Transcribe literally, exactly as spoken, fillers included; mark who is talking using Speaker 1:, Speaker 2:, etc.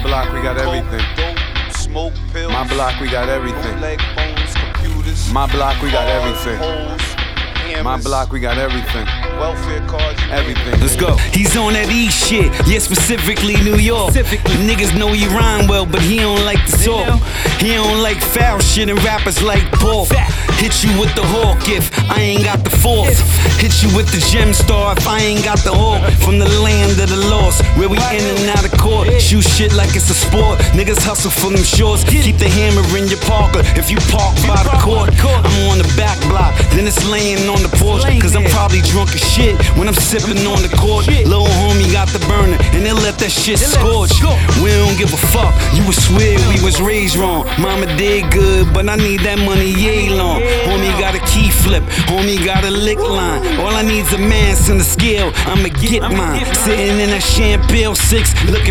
Speaker 1: block, we got everything.
Speaker 2: Dope, smoke pills.
Speaker 1: My block, we got everything.
Speaker 2: Leg bones, computers.
Speaker 1: My block, we got everything.
Speaker 2: Holes, hammers,
Speaker 1: My block, we got everything.
Speaker 2: welfare cards, you
Speaker 1: Everything.
Speaker 3: Let's go. He's on that E shit, yeah, specifically New York. Specifically. Niggas know he rhyme well, but he don't like to talk. He don't like foul shit and rappers like Paul. Hit you with the hawk if I ain't got the force. Hit you with the gem star if I ain't got the hawk. From the land of the lost, where we in and out of court. Shoot shit like it's a sport. Niggas hustle for them shorts. Keep the hammer in your Parker if you park by the court. I'm on the back block, then it's laying on the porch. Cause I'm probably drunk as shit when I'm sipping on the court. Little homie got the burner and they let that shit scorch. We don't give a fuck, you would swear we was raised wrong. Mama did good, but I need that money yay long. Homie got a key flip, homie got a lick line. All I need's a mass and a scale, I'ma get mine. Sitting in that Champagne six, looking